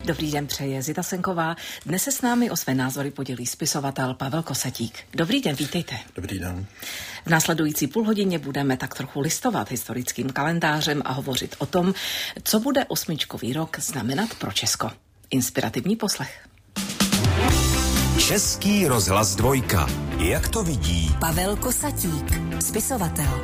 Dobrý den, přeje Zita Senková. Dnes se s námi o své názory podělí spisovatel Pavel Kosatík. Dobrý den, vítejte. Dobrý den. V následující půlhodině budeme tak trochu listovat historickým kalendářem a hovořit o tom, co bude osmičkový rok znamenat pro Česko. Inspirativní poslech. Český rozhlas Dvojka. Jak to vidí Pavel Kosatík, spisovatel.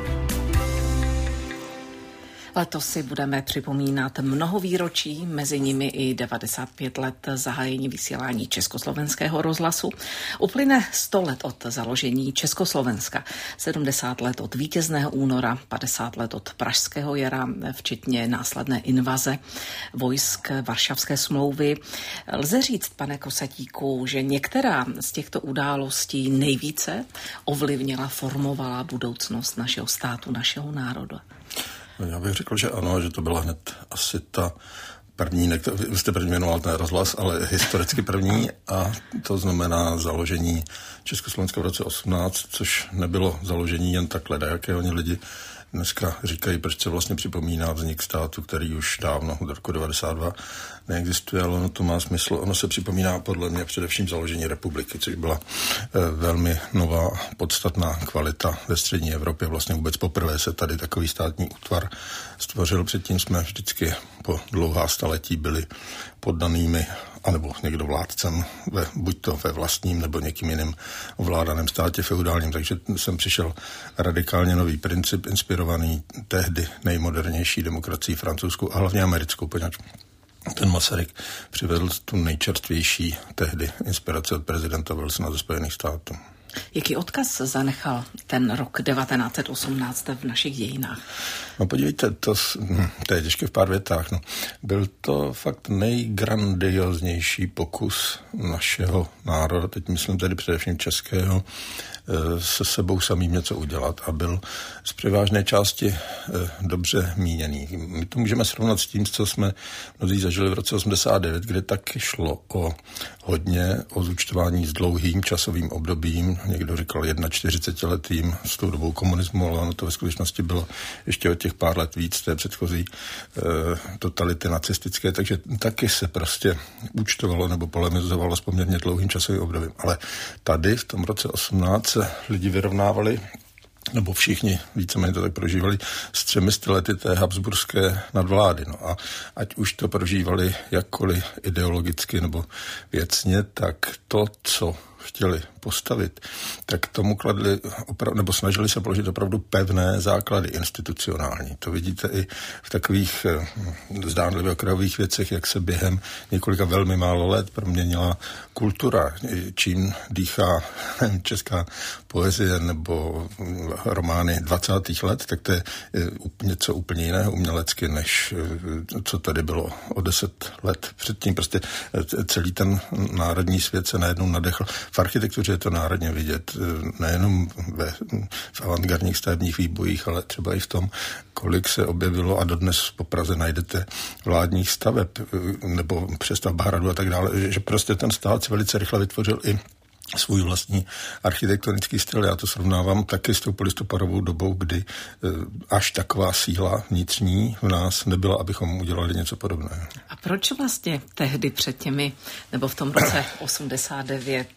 Letos si budeme připomínat mnoho výročí, mezi nimi i 95 let zahájení vysílání Československého rozhlasu. Uplyne 100 let od založení Československa, 70 let od vítězného února, 50 let od pražského jara, včetně následné invaze vojsk Varšavské smlouvy. Lze říct, pane Kosatíku, že některá z těchto událostí nejvíce ovlivnila, formovala budoucnost našeho státu, našeho národa? Já bych řekl, že ano, že to byla hned asi ta první, vy jste první jmenoval ten rozhlas, ale historicky první, a to znamená založení Československa v roce 18, což nebylo založení jen tak ledajaké. Oni lidi dneska říkají, proč se vlastně připomíná vznik státu, který už dávno od roku 92 neexistuje, ale ono to má smysl. Ono se připomíná podle mě především založení republiky, což byla velmi nová, podstatná kvalita ve střední Evropě. Vlastně vůbec poprvé se tady takový státní útvar stvořil. Předtím jsme vždycky po dlouhá staletí byli poddanými anebo někdo vládcem, buď to ve vlastním nebo někým jiným ovládaném státě feudálním. Takže jsem přišel radikálně nový princip, inspirovaný tehdy nejmodernější demokracií francouzskou a hlavně americkou, poněvadž ten Masaryk přivedl tu nejčerstvější tehdy inspiraci od prezidenta Wilsona ze Spojených států. Jaký odkaz zanechal ten rok 1918 v našich dějinách? No podívejte, to je těžké v pár větách. No. Byl to fakt nejgrandioznější pokus našeho národa, teď myslím tedy především českého, se sebou samým něco udělat, a byl z převážné části dobře míněný. My to můžeme srovnat s tím, co jsme mnozí zažili v roce 89, kde taky šlo hodně o zúčtování s dlouhým časovým obdobím. Někdo říkal 41letým s tou dobou komunismu, ale ono to ve skutečnosti bylo ještě o těch pár let víc té předchozí totality nacistické, takže taky se prostě účtovalo nebo polemizovalo s poměrně dlouhým časovým obdobím. Ale tady v tom roce 18 se lidi vyrovnávali, nebo všichni víceméně to tak prožívali, s 300 lety té habsburské nadvlády. No a ať už to prožívali jakkoliv ideologicky nebo věcně, tak to, co chtěli postavit, tak tomu kladli nebo snažili se položit opravdu pevné základy institucionální. To vidíte i v takových zdánlivě okrajových věcech, jak se během několika velmi málo let proměnila kultura, čím dýchá česká poezie nebo romány 20. let, tak to je něco úplně jiného umělecky, než co tady bylo o 10 let předtím. Prostě celý ten národní svět se najednou nadechl. V architektuře je to národně vidět, nejenom v avantgardních stavebních výbojích, ale třeba i v tom, kolik se objevilo, a dodnes po Praze najdete vládních staveb nebo přestavba hradu a tak dále, že prostě ten stát si velice rychle vytvořil i svůj vlastní architektonický styl. Já to srovnávám taky s tou polistopadovou dobou, kdy až taková síla vnitřní v nás nebyla, abychom udělali něco podobného. A proč vlastně tehdy před těmi, nebo v tom roce 89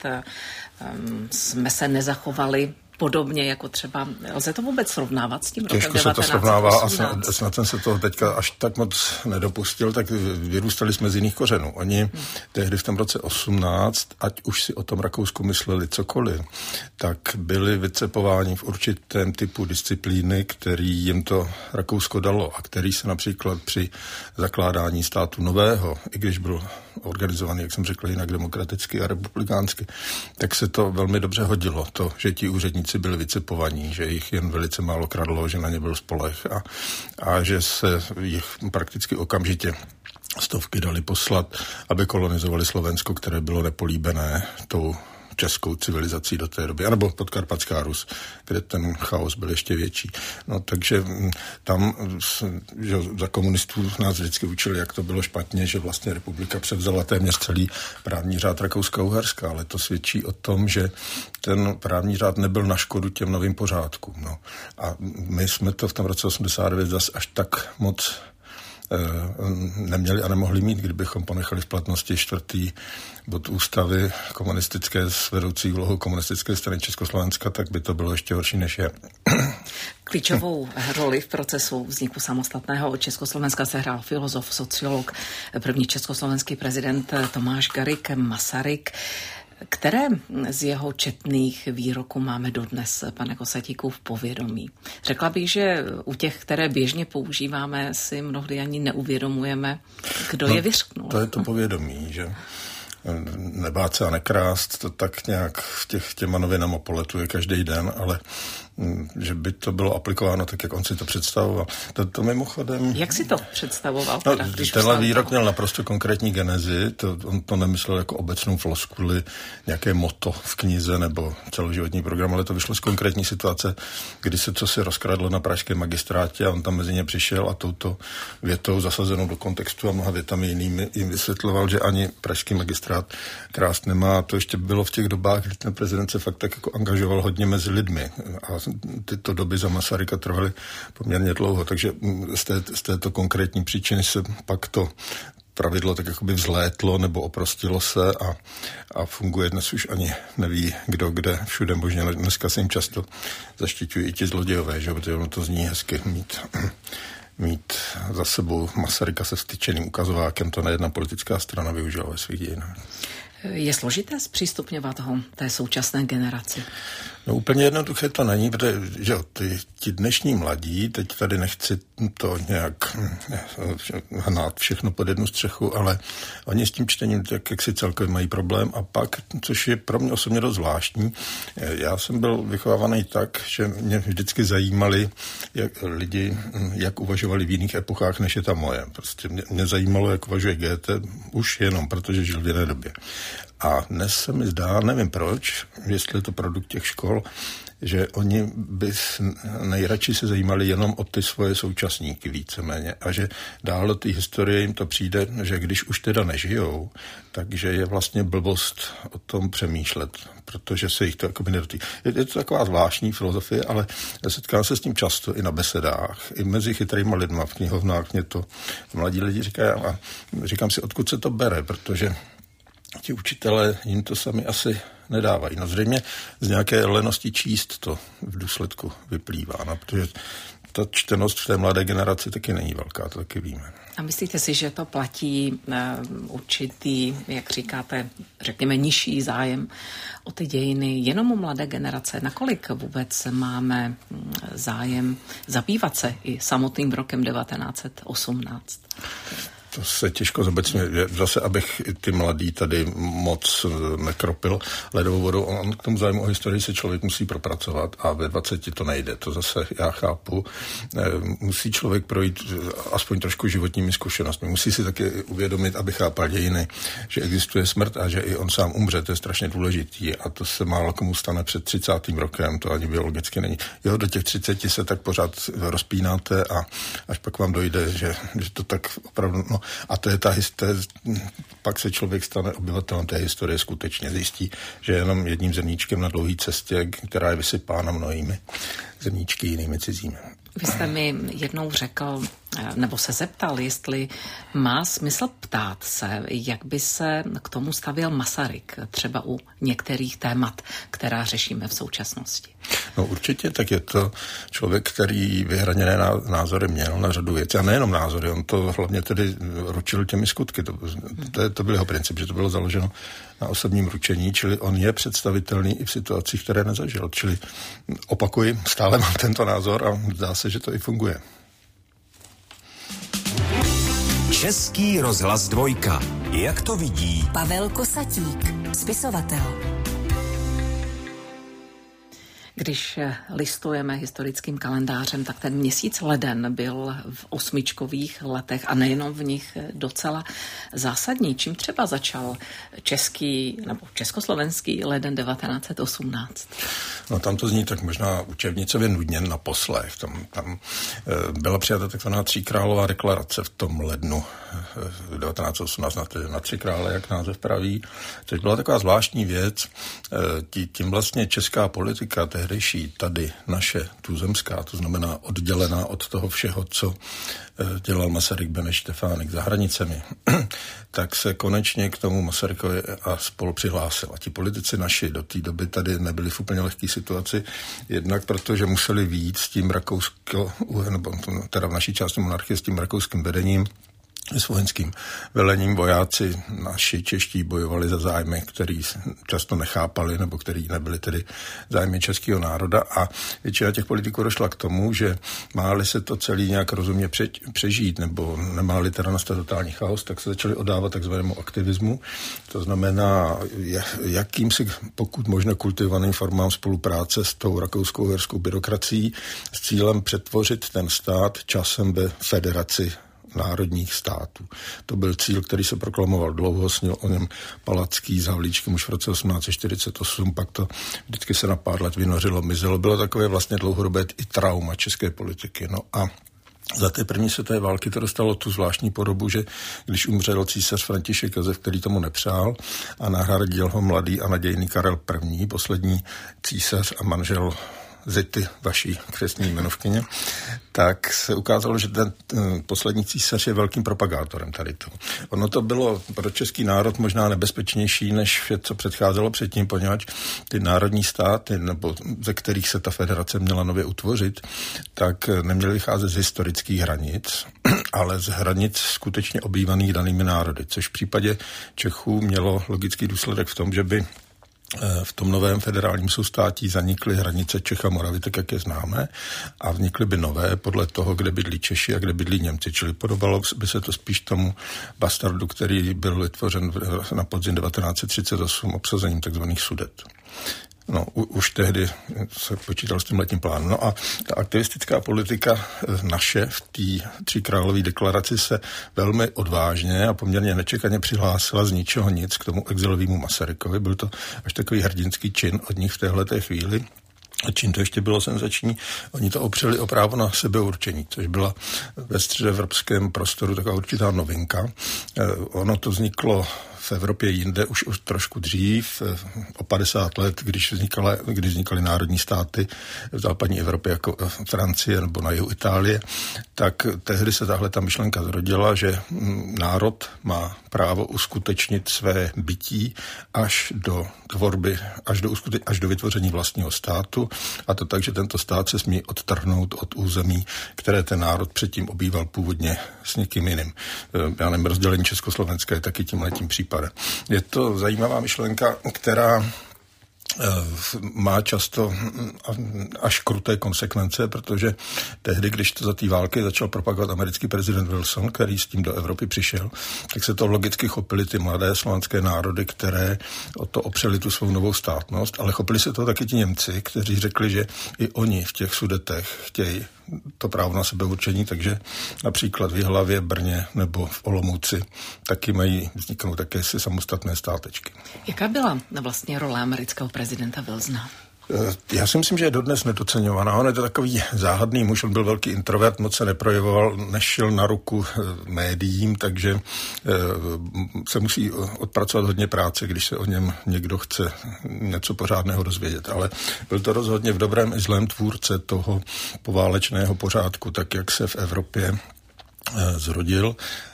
jsme se nezachovali podobně jako třeba, lze to vůbec srovnávat s tím rokem 1918? Těžko se to srovnává a snad jsem se toho teďka až tak moc nedopustil, tak vyrůstali jsme z jiných kořenů. Oni tehdy v tom roce 18, ať už si o tom Rakousku mysleli cokoliv, tak byli vycepováni v určitém typu disciplíny, který jim to Rakousko dalo a který se například při zakládání státu nového, i když byl organizovaný, jak jsem řekl, jinak demokraticky a republikánsky, tak se to velmi dobře hodilo. To, že ti úředníci byli vycepovaní, že jich jen velice málo kradlo, že na ně byl spoleh a že se jich prakticky okamžitě stovky dali poslat, aby kolonizovali Slovensko, které bylo nepolíbené tou českou civilizací do té doby, anebo Podkarpatská Rus, kde ten chaos byl ještě větší. No takže tam, že za komunistů nás vždycky učili, jak to bylo špatně, že vlastně republika převzala téměř celý právní řád Rakouska-Uherska, ale to svědčí o tom, že ten právní řád nebyl na škodu těm novým pořádkům. No. A my jsme to v tom roce 89 zase až tak moc neměli a nemohli mít, kdybychom ponechali v platnosti 4. bod ústavy komunistické s vedoucí úlohou komunistické strany Československa, tak by to bylo ještě horší, než je. Klíčovou roli v procesu vzniku samostatného Československa sehrál filozof, sociolog, první československý prezident Tomáš Garrigue Masaryk. Které z jeho četných výroků máme dodnes, pane Kosatíku, v povědomí? Řekla bych, že u těch, které běžně používáme, si mnohdy ani neuvědomujeme, kdo je vyřknul. To je to povědomí, že nebát se a nekrást, to tak nějak těma novinama poletuje každý den, ale že by to bylo aplikováno tak, jak on si to představoval. To mimochodem... Jak si to představoval? Tenhle výrok měl naprosto konkrétní genezi, on to nemyslel jako obecnou floskuli, nějaké motto v knize nebo celoživotní program, ale to vyšlo z konkrétní situace, kdy se cosi rozkradlo na pražském magistrátě a on tam mezi ně přišel a touto větou zasazenou do kontextu a mnoha větami jinými jim vysvětloval, že ani pražský magistrát krást nemá. A to ještě bylo v těch dobách, kdy ten prezident se fakt tak jako angažoval hodně mezi lidmi a tyto doby za Masaryka trvaly poměrně dlouho, takže z této konkrétní příčiny se pak to pravidlo tak jakoby vzlétlo nebo oprostilo se a funguje dnes už ani neví kdo kde, všude možně. Dneska se jim často zaštiťují i ti zlodějové, že? Protože ono to zní hezky mít za sebou Masaryka se vstyčeným ukazovákem, to nejedna politická strana využila ve svých dějinách. Je složité zpřístupňovat ho té současné generaci? No úplně jednoduché to není, protože že ti dnešní mladí, teď tady nechci to nějak hnát všechno pod jednu střechu, ale oni s tím čtením tak, jak si celkově mají problém a pak, což je pro mě osobně dost zvláštní, já jsem byl vychovávaný tak, že mě vždycky zajímali lidi, jak uvažovali v jiných epochách, než je ta moje. Prostě mě zajímalo, jak uvažuje Goethe, už jenom protože žil v jiné době. A dnes se mi zdá, nevím proč, jestli je to produkt těch škol, že oni by nejradši se zajímali jenom o ty svoje současníky víceméně a že dál do té historie jim to přijde, že když už teda nežijou, takže je vlastně blbost o tom přemýšlet, protože se jich to jako by nedotýká. Je to taková zvláštní filozofie, ale setkám se s tím často i na besedách, i mezi chytrýma lidma v knihovnách mě to mladí lidi říkají a říkám si, odkud se to bere, protože ti učitelé jim to sami asi nedávají. No zřejmě z nějaké lenosti číst to v důsledku vyplývá, no, protože ta čtenost v té mladé generaci taky není velká, to taky víme. A myslíte si, že to platí určitý, jak říkáte, řekněme nižší zájem o ty dějiny jenom u mladé generace? Nakolik vůbec máme zájem zabývat se i samotným rokem 1918? To se těžko zobecně, zase abych ty mladý tady moc nekropil ledovou vodou. On k tomu zájmu o historii se člověk musí propracovat a ve 20 to nejde. To zase já chápu. Musí člověk projít aspoň trošku životními zkušenostmi. Musí si taky uvědomit, aby chápal dějiny, že existuje smrt a že i on sám umře. To je strašně důležitý a to se málo komu stane před 30. rokem. To ani biologicky není. Jo, do těch 30 se tak pořád rozpínáte a až pak vám dojde, že to tak opravdu... No, a to je ta historie, pak se člověk stane obyvatelem té historie, skutečně zjistí, že je jenom jedním zrníčkem na dlouhé cestě, která je vysypána mnohými zrníčky jinými cizími. Vy jste mi jednou řekl, nebo se zeptal, jestli má smysl ptát se, jak by se k tomu stavěl Masaryk, třeba u některých témat, která řešíme v současnosti. No určitě, tak je to člověk, který vyhraněné názory měl na řadu věcí. A nejenom názory, on to hlavně tedy ručil těmi skutky. To byl jeho princip, že to bylo založeno na osobním ručení, čili on je představitelný i v situacích, které nezažil. Čili opakuji, stále mám tento názor a zdá se, že to i funguje. Český rozhlas 2. Jak to vidí Pavel Kosatík, spisovatel. Když listujeme historickým kalendářem, tak ten měsíc leden byl v 8čkových letech a nejenom v nich docela zásadní. Čím třeba začal český nebo československý leden 1918? No tam to zní tak možná učebnicově nudně na poslech. Tam byla přijata takzvaná Tříkrálová deklarace v tom lednu 1918 na Tři krále, jak název praví, což byla taková zvláštní věc. Tím vlastně česká politika tehdy vedlejší, tady naše tuzemská, to znamená oddělená od toho všeho, co dělal Masaryk, Beneš, Štefánik za hranicemi, tak se konečně k tomu Masarykovi a spolu přihlásil. A ti politici naši do té doby tady nebyli v úplně lehké situaci, jednak protože museli vyjít s tím nebo teda v naší části monarchie s tím rakouským vedením, s vojenským velením. Vojáci naši čeští bojovali za zájmy, který často nechápali, nebo který nebyli tedy zájmy českého národa, a většina těch politiků došla k tomu, že máli se to celý nějak rozumně přežít, nebo nemáli teda nastat totální chaos, tak se začali oddávat takzvanému aktivismu. To znamená jakýmsi pokud možno kultivovaným formám spolupráce s tou rakouskou-uherskou byrokracií s cílem přetvořit ten stát časem ve federaci národních států. To byl cíl, který se proklamoval dlouho, snil o něm Palacký s Havlíčkem už v roce 1848, pak to vždycky se na pár let vynořilo, mizelo. Bylo takové vlastně dlouhodobé i trauma české politiky. No a za té první světové války to dostalo tu zvláštní podobu, že když umřel císař František Josef, který tomu nepřál, a nahradil ho mladý a nadějný Karel I., poslední císař a manžel Zity, vaší křestní jmenovkyně, tak se ukázalo, že ten poslední císař je velkým propagátorem tady toho. Ono to bylo pro český národ možná nebezpečnější, než vše, co předcházelo předtím, poněvadž ty národní státy, nebo ze kterých se ta federace měla nově utvořit, tak neměly vycházet z historických hranic, ale z hranic skutečně obývaných danými národy, což v případě Čechů mělo logický důsledek v tom, že by v tom novém federálním soustátí zanikly hranice Čech a Moravy, tak jak je známe, a vznikly by nové podle toho, kde bydlí Češi a kde bydlí Němci. Čili podobalo by se to spíš tomu bastardu, který byl vytvořen na podzim 1938 obsazením tzv. Sudet. No, už tehdy se počítal s tím letním plánem. No a ta aktivistická politika naše v té tříkrálové deklaraci se velmi odvážně a poměrně nečekaně přihlásila z ničeho nic k tomu exilovému Masarykovi. Byl to až takový hrdinský čin od nich v téhleté chvíli. A čím to ještě bylo senzační, oni to opřeli o právo na sebeurčení, což byla ve středoevropském prostoru taková určitá novinka. Ono to vzniklo v Evropě jinde už trošku dřív, o 50 let, když vznikaly národní státy v západní Evropě jako Francie nebo na jihu Itálie, tak tehdy se tahle ta myšlenka zrodila, že národ má právo uskutečnit své bytí až do tvorby, až do vytvoření vlastního státu, a to tak, že tento stát se smí odtrhnout od území, které ten národ předtím obýval původně s někým jiným. Já nevím, rozdělení Československa je taky tímhletím případem. Je to zajímavá myšlenka, která má často až kruté konsekvence, protože tehdy, když to za té války začal propagovat americký prezident Wilson, který s tím do Evropy přišel, tak se to logicky chopili ty mladé slovanské národy, které o to opřeli tu svou novou státnost, ale chopili se to taky ti Němci, kteří řekli, že i oni v těch Sudetech chtějí to právo na sebeurčení, takže například v Jihlavě, Brně nebo v Olomouci taky mají vzniknout také si samostatné státečky. Jaká byla vlastně role amerického prezidenta Wilsona? Já si myslím, že je dodnes nedoceňovaná. On je to takový záhadný muž, on byl velký introvert, moc se neprojevoval, nešel na ruku médiím, takže se musí odpracovat hodně práce, když se o něm někdo chce něco pořádného dozvědět. Ale byl to rozhodně v dobrém i zlém tvůrce toho poválečného pořádku, tak jak se v Evropě zrodil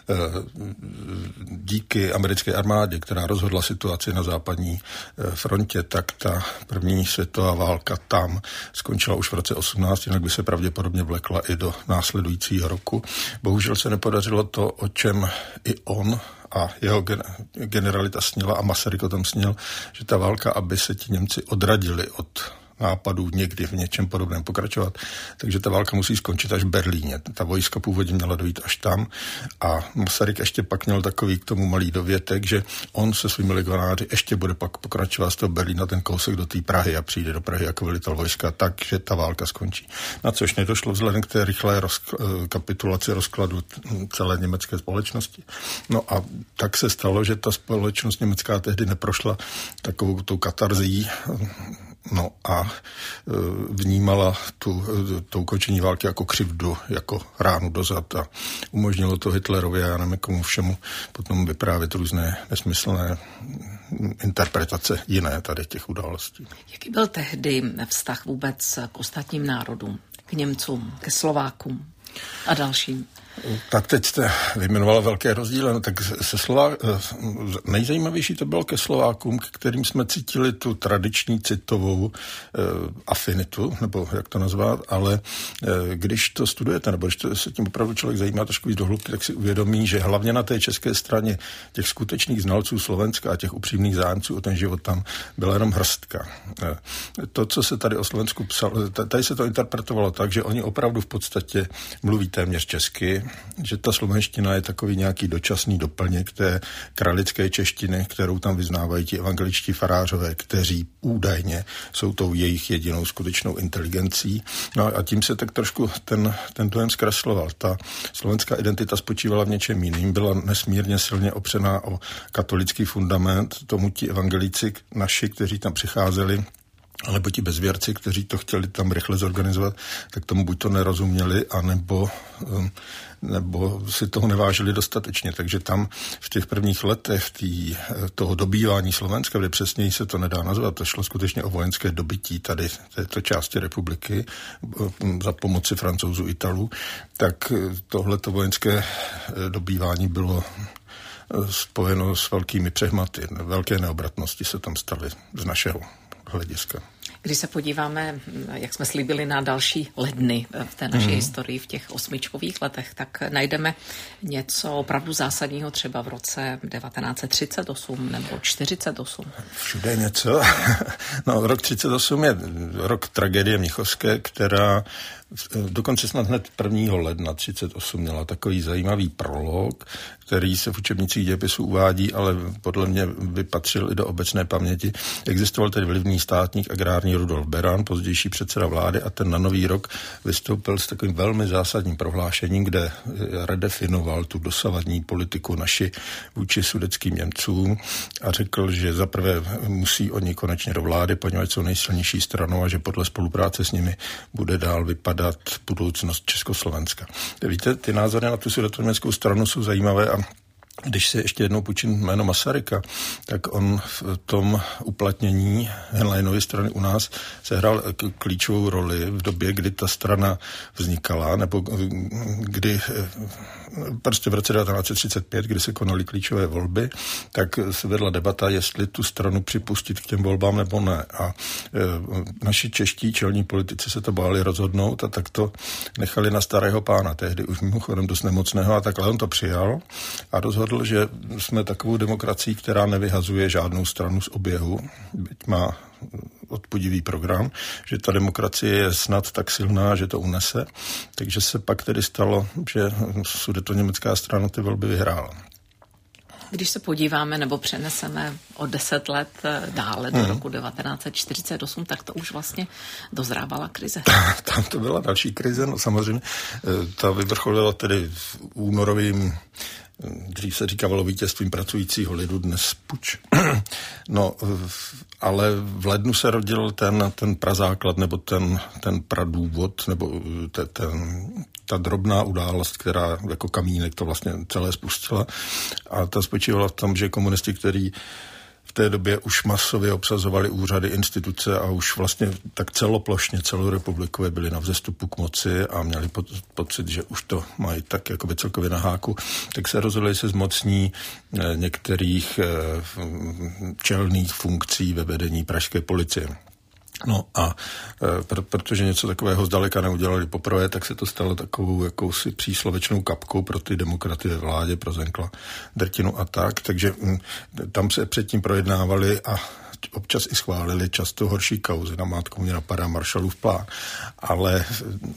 díky americké armádě, která rozhodla situaci na západní frontě, tak ta první světová válka tam skončila už v roce 18, jinak by se pravděpodobně vlekla i do následujícího roku. Bohužel se nepodařilo to, o čem i on a jeho generalita snila, a Masaryk o tom snil, že ta válka, aby se ti Němci odradili od nápadů někdy v něčem podobném pokračovat. Takže ta válka musí skončit až v Berlíně. Ta vojska původně měla dojít až tam a Masaryk ještě pak měl takový k tomu malý dovětek, že on se svými legionáři ještě bude pak pokračovat z toho Berlína ten kousek do té Prahy a přijde do Prahy jako velitel vojska, takže ta válka skončí. Na což nedošlo vzhledem k té rychlé kapitulaci rozkladu celé německé společnosti. No a tak se stalo, že ta společnost německá tehdy neprošla takovou tou katarzí, no a vnímala to ukončení války jako křivdu, jako ránu dozad, a umožnilo to Hitlerovi a já nevím komu všemu potom vyprávět různé nesmyslné interpretace jiné tady těch událostí. Jaký byl tehdy vztah vůbec k ostatním národům, k Němcům, ke Slovákům a dalším? Tak teď jste vyjmenovala velké rozdíly, no tak nejzajímavější to bylo ke Slovákům, k kterým jsme cítili tu tradiční citovou afinitu, nebo jak to nazvat, ale když to studujete, nebo když se tím opravdu člověk zajímá trošku víc do hloubky, tak si uvědomí, že hlavně na té české straně těch skutečných znalců Slovenska a těch upřímných zájemců o ten život tam byla jenom hrstka. To, co se tady o Slovensku psalo, tady se to interpretovalo tak, že oni opravdu v podstatě mluví téměř česky, že ta slovenština je takový nějaký dočasný doplněk té kralické češtiny, kterou tam vyznávají ti evangeličtí farářové, kteří údajně jsou tou jejich jedinou skutečnou inteligencí. No a tím se tak trošku ten dojem zkresloval. Ta slovenská identita spočívala v něčem jiným, byla nesmírně silně opřená o katolický fundament, tomu ti evangelíci naši, kteří tam přicházeli, alebo ti bezvěrci, kteří to chtěli tam rychle zorganizovat, tak tomu buď to nerozuměli, anebo si toho nevážili dostatečně. Takže tam v těch prvních letech toho dobývání Slovenska, kde přesněji se to nedá nazvat, to šlo skutečně o vojenské dobytí tady této části republiky za pomoci Francouzů, Italů, tak tohleto vojenské dobývání bylo spojeno s velkými přehmaty. Velké neobratnosti se tam staly z našeho hlediska. Když se podíváme, jak jsme slíbili, na další ledny v té naší historii, v těch 8čkových letech, tak najdeme něco opravdu zásadního třeba v roce 1938 nebo 48. Všude je něco. No, rok 38 je rok tragédie mnichovské, která dokonce snad hned 1. ledna 38 měla takový zajímavý prolog, který se v učebnicích dějepisů uvádí, ale podle mě vypatřil i do obecné paměti. Existoval tedy vlivný státník agrární Rudolf Beran, pozdější předseda vlády, a ten na Nový rok vystoupil s takovým velmi zásadním prohlášením, kde redefinoval tu dosavadní politiku naši vůči sudetským Němcům a řekl, že zaprvé musí oni konečně do vlády, poněvadž jsou nejsilnější stranou a že podle spolupráce s nimi bude dál vypadat budoucnost Československa. Víte, ty názory na tu sudetoněmeckou stranu jsou zajímavé a když se ještě jednou půjčím jméno Masaryka, tak on v tom uplatnění Henleinovy strany u nás sehrál klíčovou roli v době, kdy ta strana vznikala, nebo kdy prostě v roce 1935, kdy se konaly klíčové volby, tak se vedla debata, jestli tu stranu připustit k těm volbám nebo ne. A naši čeští čelní politici se to báli rozhodnout a tak to nechali na starého pána, tehdy už mimochodem dost nemocného, a takhle on to přijal a rozhodl, že jsme takovou demokracií, která nevyhazuje žádnou stranu z oběhu, byť má odpudivý program, že ta demokracie je snad tak silná, že to unese. Takže se pak tedy stalo, že sudetoněmecká strana ty volby vyhrála. Když se podíváme nebo přeneseme o 10 let dále do roku 1948, tak to už vlastně dozrávala krize. Tam to byla další krize, no samozřejmě. Ta vyvrcholila tedy v únorovým, dřív se říkávalo vítězstvím pracujícího lidu, dnes puč. No, ale v lednu se rodil ten prazáklad, nebo ten pradůvod, nebo ta drobná událost, která jako kamínek to vlastně celé spustila. A ta spočívala v tom, že komunisti, kteří v té době už masově obsazovali úřady, instituce a už vlastně tak celoplošně celou republikově byli na vzestupu k moci a měli pocit, že už to mají tak jakoby celkově na háku, tak se rozhodli se zmocní některých čelných funkcí ve vedení pražské policie. No a protože něco takového zdaleka neudělali poprvé, tak se to stalo takovou jakousi příslovečnou kapkou pro ty demokraty ve vládě, pro Zenkla, Drtinu a tak. Takže tam se předtím projednávali a občas i schválili často horší kauzy. Namátkou mě napadá Marshallův plán. Ale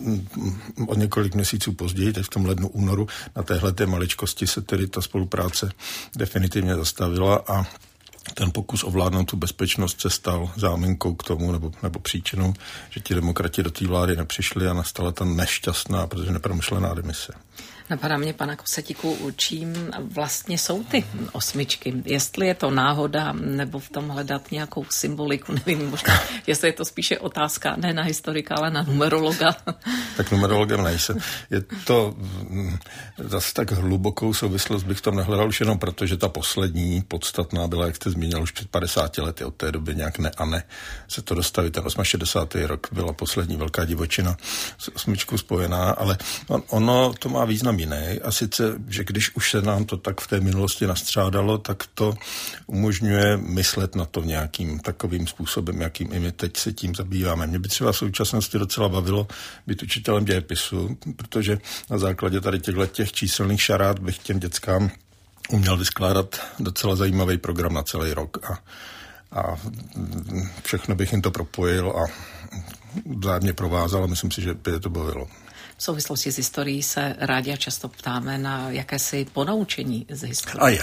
o několik měsíců později, teď v tom lednu, únoru, na téhleté maličkosti se tedy ta spolupráce definitivně zastavila a ten pokus ovládnout tu bezpečnost se stal záminkou k tomu, nebo příčinou, že ti demokrati do té vlády nepřišli a nastala ta nešťastná, protože nepromyšlená demise. Napadá mě, pana Kosatíku, čím vlastně jsou ty osmičky? Jestli je to náhoda, nebo v tom hledat nějakou symboliku, nevím, možná, jestli je to spíše otázka ne na historika, ale na numerologa. Tak numerologem nejsem. Je to zase tak hlubokou souvislost bych tam nehledal už jenom proto, že ta poslední podstatná byla, jak jste zmínil, už před 50 lety, od té doby nějak ne a ne se to dostaví. Ten 68. rok byla poslední velká divočina s osmičkou spojená, ale ono to má význam jiný. A sice, že když už se nám to tak v té minulosti nastřádalo, tak to umožňuje myslet na to nějakým takovým způsobem, jakým i my teď se tím zabýváme. Mě by třeba v současnosti docela bavilo být učitelem dějepisu, protože na základě tady těch číselných šarád bych těm dětskám uměl vyskládat docela zajímavý program na celý rok a všechno bych jim to propojil a vzájemně provázal a myslím si, že by je to bavilo. V souvislosti s historií se rádi a často ptáme na jakési ponaučení z historie.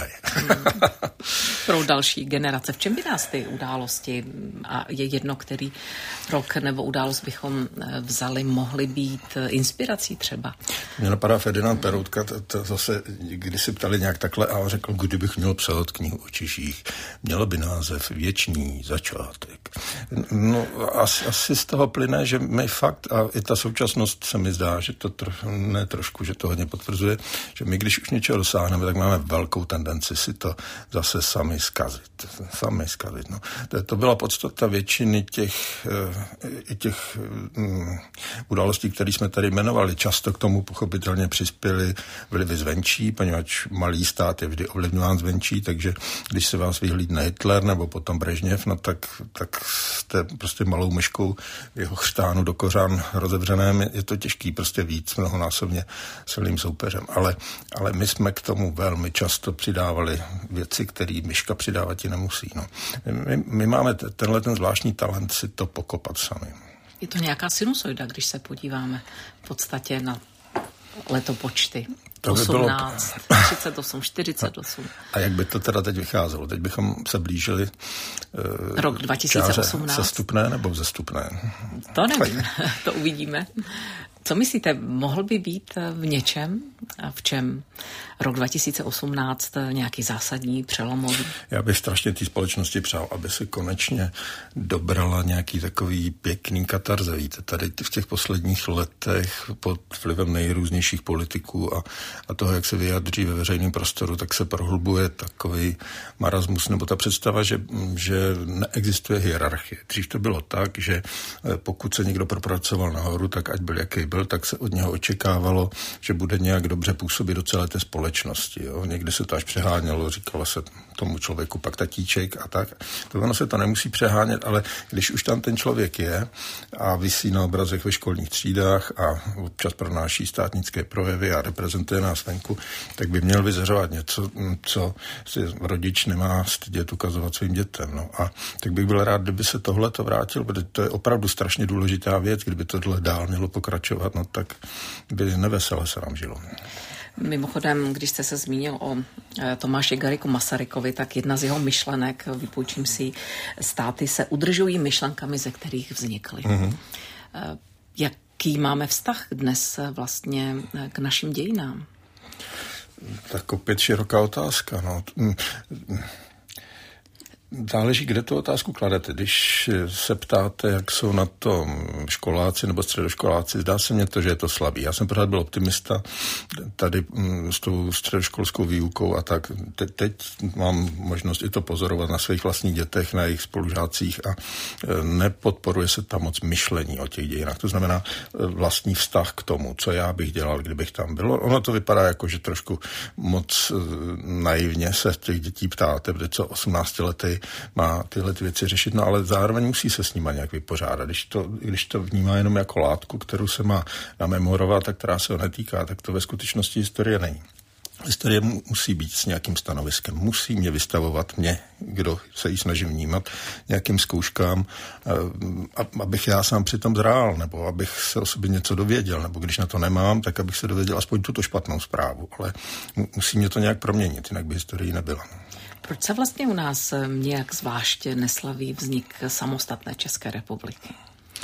Pro další generace. V čem by nás ty události, a je jedno, který rok nebo událost bychom vzali, mohly být inspirací třeba? Mě napadá Ferdinand Peroutka, to zase, když si ptali nějak takhle a on řekl, kdybych měl psát knihu o Čižích, měla by název Věčný začátek. No asi z toho plyne, že my fakt, a i ta současnost se mi zdá, že to ne trošku, že to hodně potvrzuje, že my, když už něčeho dosáhneme, tak máme velkou tendenci si to zase sami zkazit. No. To byla podstata většiny těch událostí, které jsme tady jmenovali. Často k tomu pochopitelně přispěli vlivy zvenčí, poněvadž malý stát je vždy ovlivňován zvenčí, takže když se vás vyhlídne Hitler nebo potom Brežněv, no tak jste prostě malou myškou jeho chřtánu do kořán rozevřeném. Je to těžký prostě víc mnohonásobně silným soupeřem. Ale my jsme k tomu velmi často přidávali věci, které myška přidávat ji nemusí. No. My máme tenhle ten zvláštní talent si to pokopat sami. Je to nějaká sinusoida, když se podíváme v podstatě na letopočty. 18, 38, 48. A jak by to teda teď vycházelo? Teď bychom se blížili rok 2018. Sestupné nebo vzestupné? To nevím, to uvidíme. Co myslíte, mohl by být v něčem a v čem rok 2018 nějaký zásadní přelomový? Já bych strašně té společnosti přál, aby se konečně dobrala nějaký takový pěkný katarze. Víte, tady v těch posledních letech pod vlivem nejrůznějších politiků a toho, jak se vyjadří ve veřejném prostoru, tak se prohlubuje takový marasmus, nebo ta představa, že neexistuje hierarchie. Dřív to bylo tak, že pokud se někdo propracoval nahoru, tak ať byl jaký byl, tak se od něho očekávalo, že bude nějak dobře působit do celé té společnosti. Jo. Někdy se to až přehánělo, říkalo se tomu člověku pak tatíček a tak. To ono se to nemusí přehánět, ale když už tam ten člověk je a visí na obrazech ve školních třídách a občas pronáší státnické projevy a reprezentuje nás venku, tak by měl vyzařovat něco, co si rodič nemá stydět ukazovat svým dětem. No. A tak bych byl rád, kdyby se tohle to vrátil, protože to je opravdu strašně důležitá věc, kdyby tohle dál mělo pokračovat, no tak by nevesele se nám žilo. Mimochodem, když jste se zmínil o Tomáši Garrigu Masarykovi, tak jedna z jeho myšlenek, vypůjčím si, státy se udržují myšlenkami, ze kterých vznikly. Mm-hmm. Jaký máme vztah dnes vlastně k našim dějinám? Tak opět široká otázka. No. Záleží, kde tu otázku kladete. Když se ptáte, jak jsou na tom školáci nebo středoškoláci, zdá se mně to, že je to slabý. Já jsem pořád byl optimista tady s tou středoškolskou výukou a tak. Teď mám možnost i to pozorovat na svých vlastních dětech, na jejich spolužácích a nepodporuje se tam moc myšlení o těch dějinách. To znamená vlastní vztah k tomu, co já bych dělal, kdybych tam byl. Ono to vypadá jako, že trošku moc naivně se těch dětí ptáte, protože co 18letý má tyhle věci řešit, no ale zároveň musí se s nima nějak vypořádat. Když to vnímá jenom jako látku, kterou se má namemorovat a která se ho netýká, tak to ve skutečnosti historie není. Historie musí být s nějakým stanoviskem. Musí mě vystavovat mě, kdo se jí snažím vnímat, nějakým zkouškám, abych já sám přitom zrál, nebo abych se o sobě něco dověděl, nebo když na to nemám, tak abych se dověděl aspoň tuto špatnou zprávu. Ale musí mě to nějak proměnit, jinak by historie nebyla. Proč se vlastně u nás nějak zvláště neslaví vznik samostatné České republiky?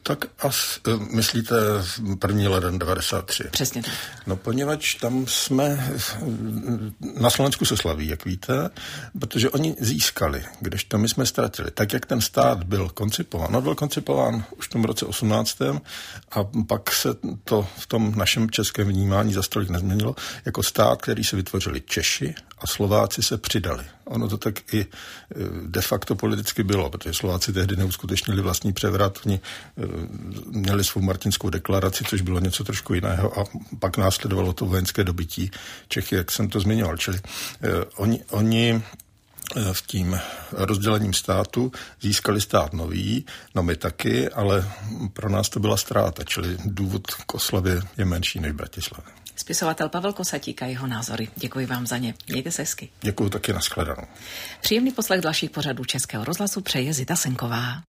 Tak myslíte 1. leden 93? Přesně tak. No poněvadž tam jsme, na Slovensku se slaví, jak víte, protože oni získali, kdežto my jsme ztratili. Tak, jak ten stát byl koncipován, byl koncipován už v tom roce 18. a pak se to v tom našem českém vnímání za stolik nezměnilo, jako stát, který se vytvořili Češi a Slováci se přidali. Ono to tak i de facto politicky bylo, protože Slováci tehdy neuskutečnili vlastní převrat, oni měli svou Martinskou deklaraci, což bylo něco trošku jiného a pak následovalo to vojenské dobytí Čechy, jak jsem to zmiňoval. Čili oni v tím rozdělením státu získali stát nový, no my taky, ale pro nás to byla ztráta, čili důvod k oslavě je menší než v Bratislavě. Spisovatel Pavel Kosatík a jeho názory. Děkuji vám za ně. Mějte se hezky. Děkuji taky, nashledanou. Příjemný poslech dalších pořadů Českého rozhlasu přeje Zita Senková.